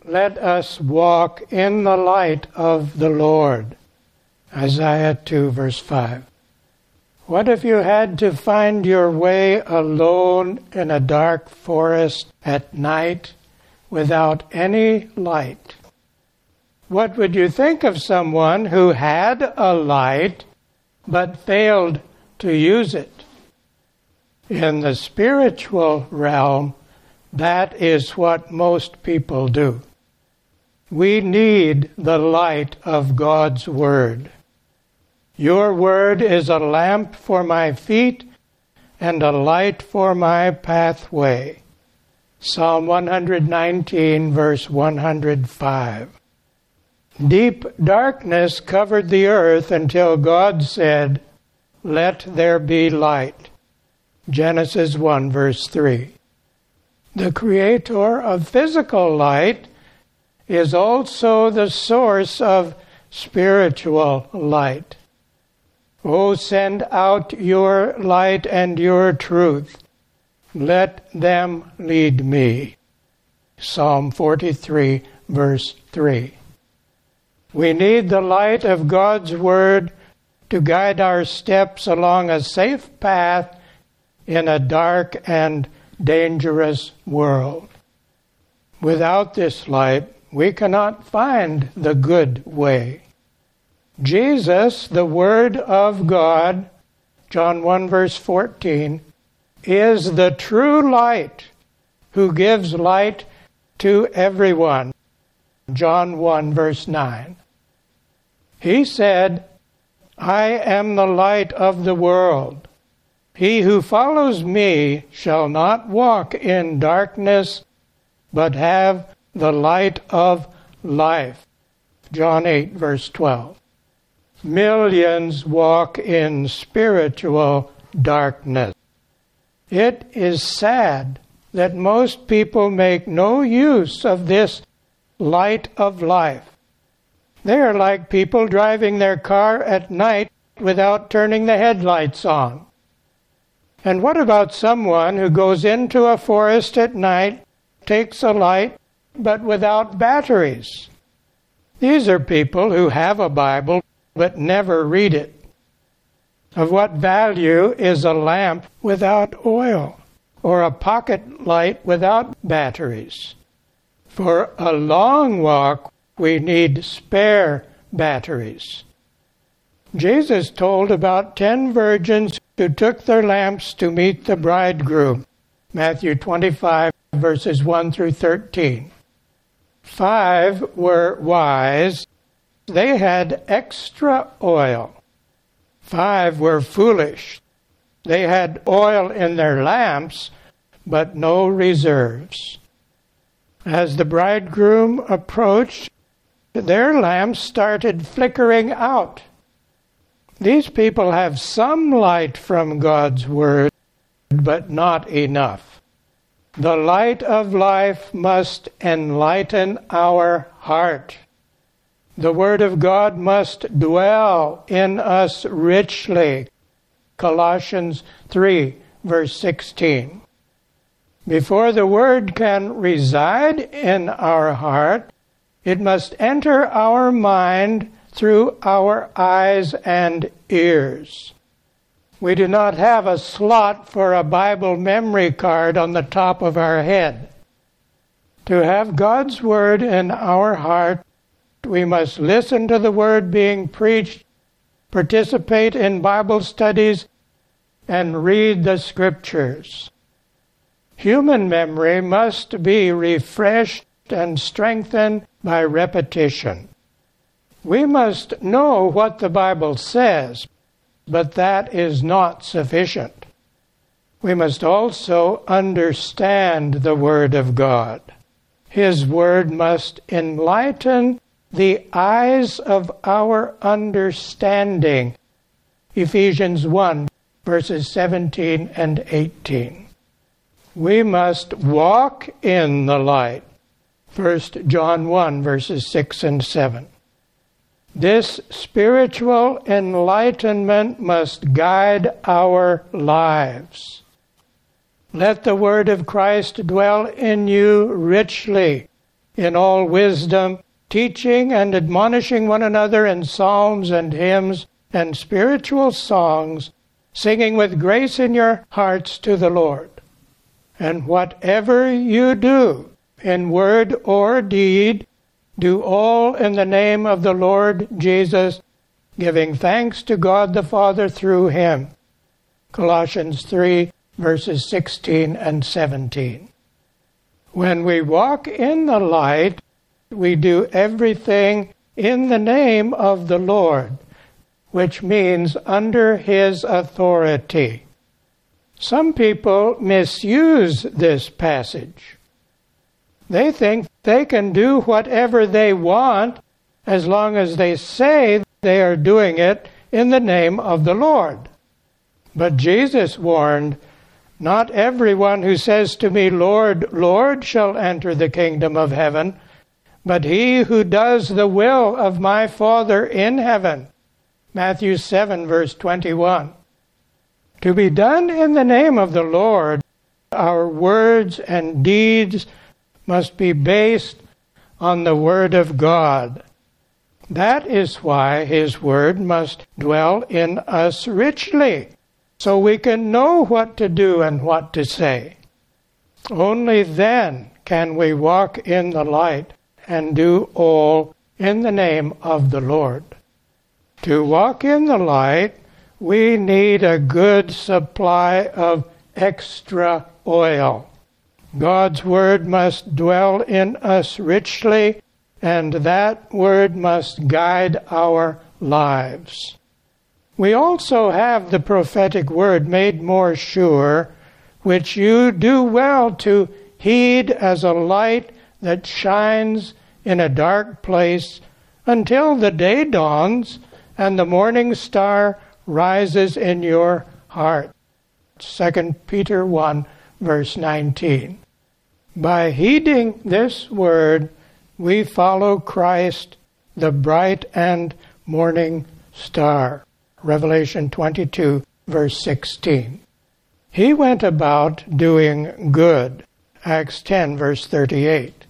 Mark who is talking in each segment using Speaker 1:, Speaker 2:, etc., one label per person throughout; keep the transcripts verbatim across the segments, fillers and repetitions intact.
Speaker 1: let us walk in the light of the Lord. Isaiah two, verse five. What if you had to find your way alone in a dark forest at night without any light? What would you think of someone who had a light but failed to use it? In the spiritual realm, that is what most people do. We need the light of God's Word. Your Word is a lamp for my feet and a light for my pathway. Psalm one nineteen, verse one hundred five. Deep darkness covered the earth until God said, "Let there be light." Genesis one, verse three. The Creator of physical light is also the source of spiritual light. Oh, send out your light and your truth. Let them lead me. Psalm forty-three, verse three. We need the light of God's Word to guide our steps along a safe path in a dark and dangerous world. Without this light, we cannot find the good way. Jesus, the Word of God, John one, verse fourteen, is the true light who gives light to everyone. John one, verse nine. He said, "I am the light of the world. He who follows me shall not walk in darkness, but have the light of life." John eight, verse twelve. Millions walk in spiritual darkness. It is sad that most people make no use of this light of life. They are like people driving their car at night without turning the headlights on. And what about someone who goes into a forest at night, takes a light, but without batteries? These are people who have a Bible but never read it. Of what value is a lamp without oil, or a pocket light without batteries? For a long walk, we need spare batteries. Jesus told about ten virgins who took their lamps to meet the bridegroom. Matthew twenty-five, verses one through thirteen. Five were wise. They had extra oil. Five were foolish. They had oil in their lamps, but no reserves. As the bridegroom approached, their lamps started flickering out. These people have some light from God's Word, but not enough. The light of life must enlighten our heart. The Word of God must dwell in us richly. Colossians three, verse sixteen. Before the Word can reside in our heart, it must enter our mind through our eyes and ears. We do not have a slot for a Bible memory card on the top of our head. To have God's Word in our heart, we must listen to the Word being preached, participate in Bible studies, and read the Scriptures. Human memory must be refreshed and strengthened by repetition. We must know what the Bible says, but that is not sufficient. We must also understand the Word of God. His Word must enlighten the eyes of our understanding. Ephesians one, verses seventeen and eighteen. We must walk in the light. First John one, verses six and seven. This spiritual enlightenment must guide our lives. Let the Word of Christ dwell in you richly. in all wisdom, teaching and admonishing one another in psalms and hymns and spiritual songs, singing with grace in your hearts to the Lord. And whatever you do, in word or deed, do all in the name of the Lord Jesus, giving thanks to God the Father through him. Colossians three, verses sixteen and seventeen. When we walk in the light, we do everything in the name of the Lord, which means under his authority. Some people misuse this passage. They think they can do whatever they want as long as they say they are doing it in the name of the Lord. But Jesus warned, "Not everyone who says to me, 'Lord, Lord,' shall enter the kingdom of heaven, but he who does the will of my Father in heaven." Matthew seven, verse twenty-one. To be done in the name of the Lord, our words and deeds must be based on the Word of God. That is why his Word must dwell in us richly, so we can know what to do and what to say. Only then can we walk in the light and do all in the name of the Lord. To walk in the light, we need a good supply of extra oil. God's Word must dwell in us richly, and that Word must guide our lives. We also have the prophetic word made more sure, which you do well to heed as a light that shines in a dark place until the day dawns and the morning star rises in your heart. Second Peter one, verse nineteen. By heeding this word, we follow Christ, the bright and morning star. Revelation twenty-two, verse sixteen. He went about doing good. Acts ten, verse thirty-eight.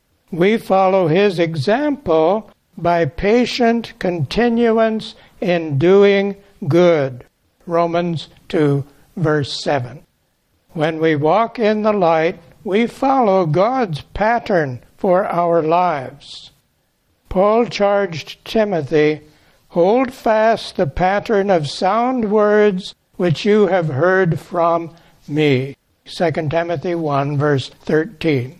Speaker 1: We follow his example by patient continuance in doing good. Romans two, verse seven. When we walk in the light, we follow God's pattern for our lives. Paul charged Timothy, "Hold fast the pattern of sound words which you have heard from me." Second Timothy one, verse thirteen.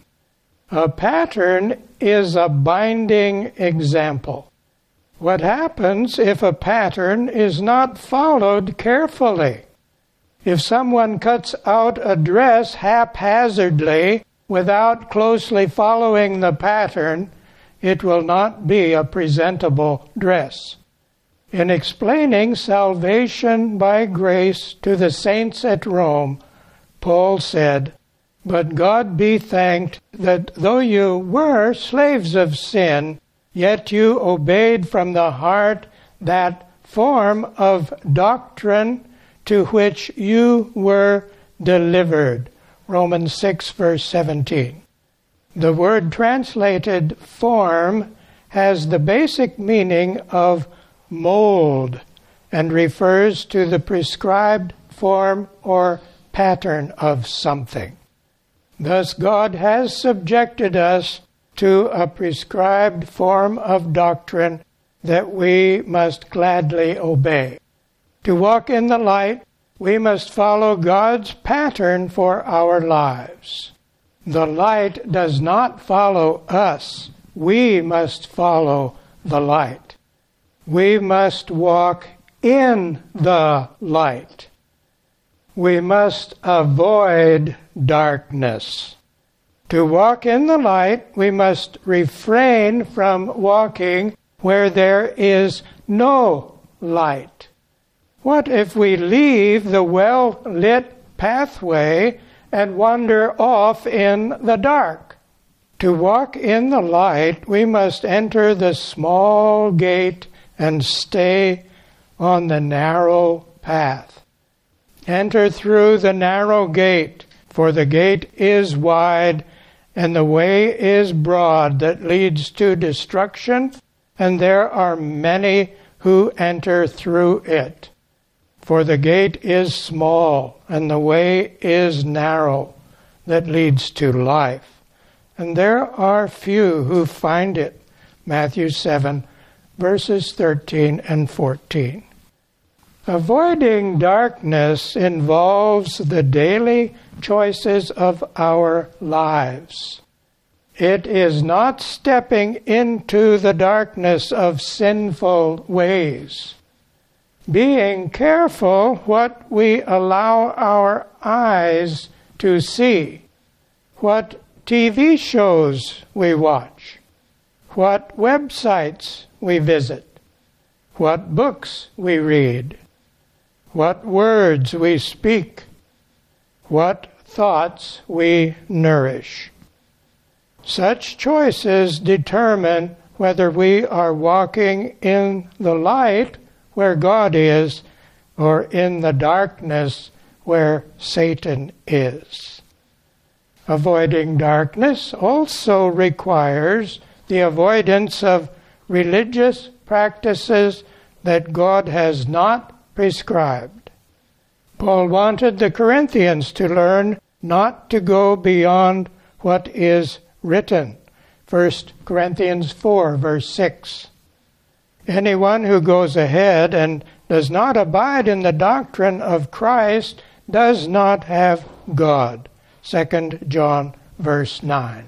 Speaker 1: A pattern is a binding example. What happens if a pattern is not followed carefully? If someone cuts out a dress haphazardly without closely following the pattern, it will not be a presentable dress. In explaining salvation by grace to the saints at Rome, Paul said, "But God be thanked that though you were slaves of sin, yet you obeyed from the heart that form of doctrine to which you were delivered." Romans six, verse seventeen. The word translated form has the basic meaning of mold and refers to the prescribed form or pattern of something. Thus God has subjected us to a prescribed form of doctrine that we must gladly obey. To walk in the light, we must follow God's pattern for our lives. The light does not follow us. We must follow the light. We must walk in the light. We must avoid darkness. To walk in the light, we must refrain from walking where there is no light. What if we leave the well-lit pathway and wander off in the dark? To walk in the light, we must enter the small gate and stay on the narrow path. Enter through the narrow gate, for the gate is wide and the way is broad that leads to destruction, and there are many who enter through it. For the gate is small, and the way is narrow that leads to life, and there are few who find it. Matthew seven, verses thirteen and fourteen. Avoiding darkness involves the daily choices of our lives. It is not stepping into the darkness of sinful ways. Being careful what we allow our eyes to see, what T V shows we watch, what websites we visit, what books we read, what words we speak, what thoughts we nourish. Such choices determine whether we are walking in the light where God is, or in the darkness where Satan is. Avoiding darkness also requires the avoidance of religious practices that God has not prescribed. Paul wanted the Corinthians to learn not to go beyond what is written. First Corinthians four, verse six. Anyone who goes ahead and does not abide in the doctrine of Christ does not have God. Second John, verse nine.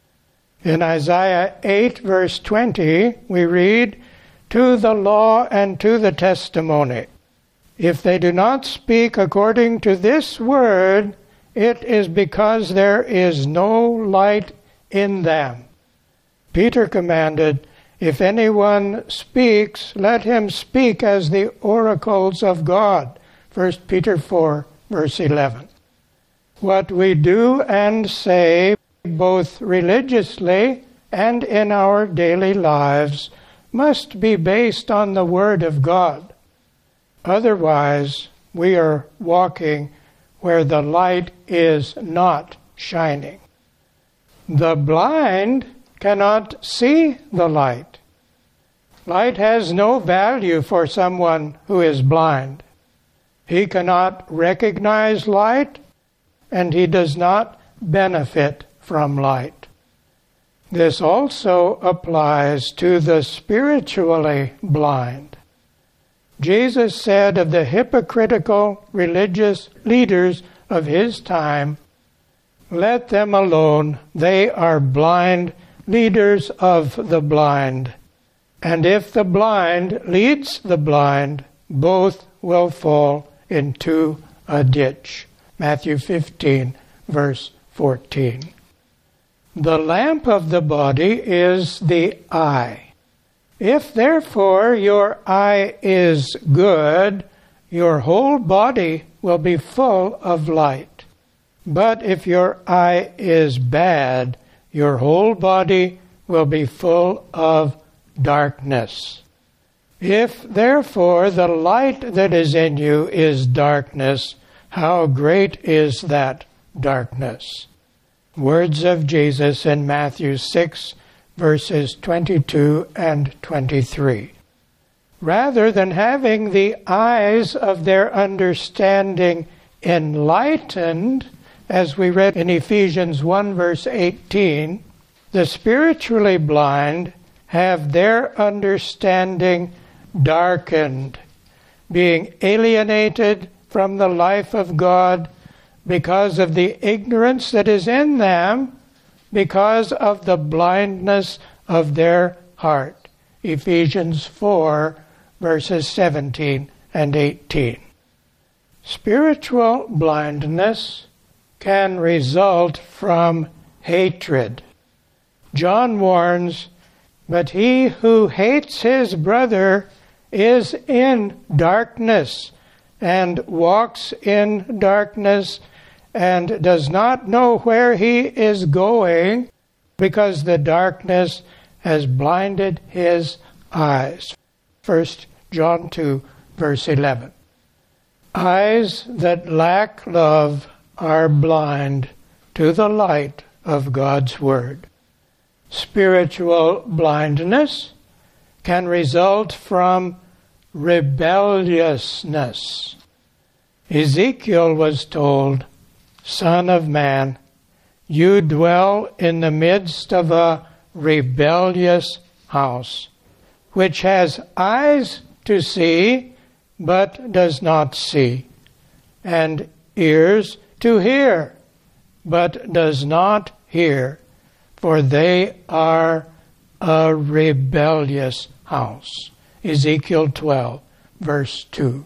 Speaker 1: In Isaiah eight, verse twenty, we read, "To the law and to the testimony. If they do not speak according to this word, it is because there is no light in them." Peter commanded, "If anyone speaks, let him speak as the oracles of God." First Peter four, verse eleven. What we do and say, both religiously and in our daily lives, must be based on the Word of God. Otherwise, we are walking where the light is not shining. The blind cannot see the light. Light has no value for someone who is blind. He cannot recognize light, and he does not benefit from light. This also applies to the spiritually blind. Jesus said of the hypocritical religious leaders of his time, "Let them alone, they are blind leaders of the blind. And if the blind leads the blind, both will fall into a ditch." Matthew fifteen, verse fourteen. The lamp of the body is the eye. If therefore your eye is good, your whole body will be full of light. But if your eye is bad, your whole body will be full of darkness. If therefore the light that is in you is darkness, how great is that darkness? Words of Jesus in Matthew six, verses twenty-two and twenty-three. Rather than having the eyes of their understanding enlightened, as we read in Ephesians one, verse eighteen, the spiritually blind have their understanding darkened, being alienated from the life of God because of the ignorance that is in them, because of the blindness of their heart. Ephesians four, verses seventeen and eighteen. Spiritual blindness can result from hatred. John warns, "But he who hates his brother is in darkness, and walks in darkness, and does not know where he is going, because the darkness has blinded his eyes." First John two, verse eleven. Eyes that lack love are blind to the light of God's Word. Spiritual blindness can result from rebelliousness. Ezekiel was told, "Son of man, you dwell in the midst of a rebellious house, which has eyes to see, but does not see, and ears to hear, but does not hear, for they are a rebellious house." Ezekiel twelve, verse two.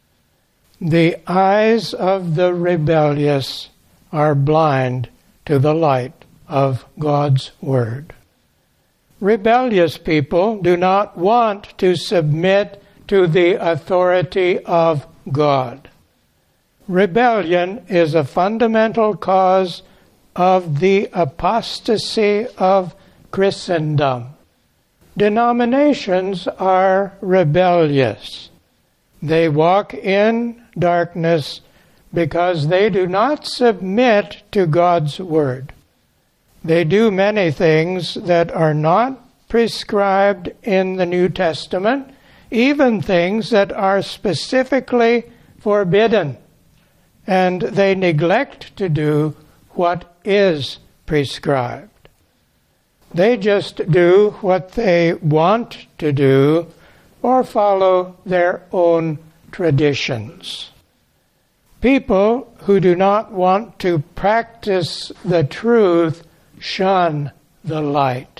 Speaker 1: The eyes of the rebellious are blind to the light of God's Word. Rebellious people do not want to submit to the authority of God. Rebellion is a fundamental cause of the apostasy of Christendom. Denominations are rebellious. They walk in darkness because they do not submit to God's Word. They do many things that are not prescribed in the New Testament, even things that are specifically forbidden, and they neglect to do what is prescribed. They just do what they want to do or follow their own traditions. People who do not want to practice the truth shun the light.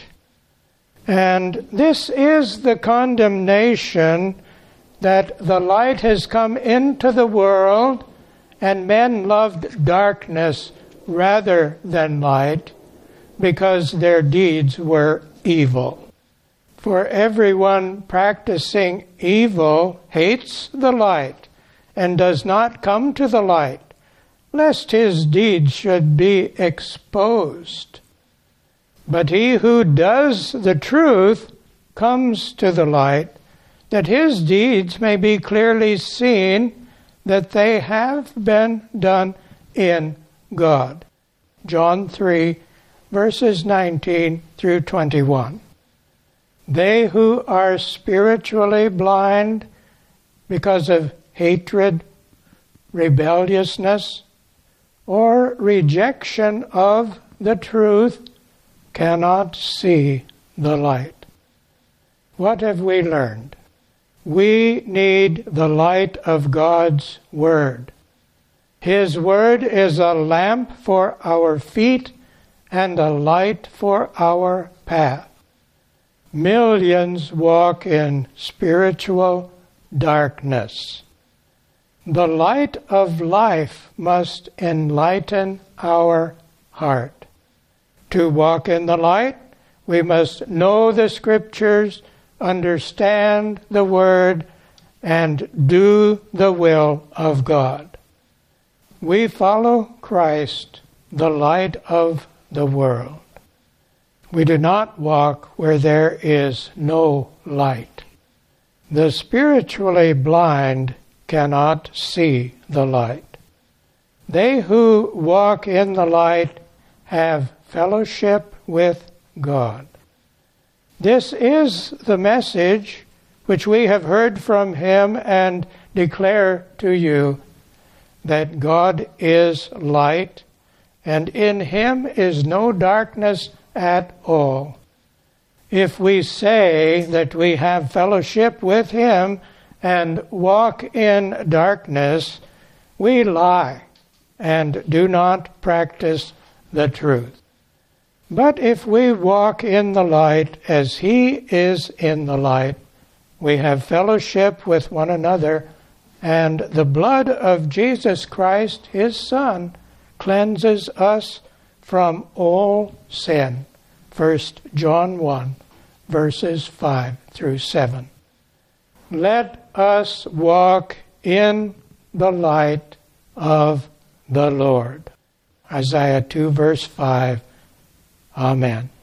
Speaker 1: And this is the condemnation that the light has come into the world, and men loved darkness rather than light, because their deeds were evil. For everyone practicing evil hates the light and does not come to the light, lest his deeds should be exposed. But he who does the truth comes to the light, that his deeds may be clearly seen, that they have been done in God. John three, verses nineteen through twenty-one. They who are spiritually blind because of hatred, rebelliousness, or rejection of the truth cannot see the light. What have we learned? We need the light of God's Word. His Word is a lamp for our feet and a light for our path. Millions walk in spiritual darkness. The light of life must enlighten our heart. To walk in the light, we must know the Scriptures, understand the Word, and do the will of God. We follow Christ, the light of the world. We do not walk where there is no light. The spiritually blind cannot see the light. They who walk in the light have fellowship with God. This is the message which we have heard from Him and declare to you, that God is light, and in Him is no darkness at all. If we say that we have fellowship with Him and walk in darkness, we lie and do not practice the truth. But if we walk in the light as He is in the light, we have fellowship with one another, and the blood of Jesus Christ, His Son, cleanses us from all sin. First John one, verses five through seven. Let us walk in the light of the Lord. Isaiah two, verse five. Amen.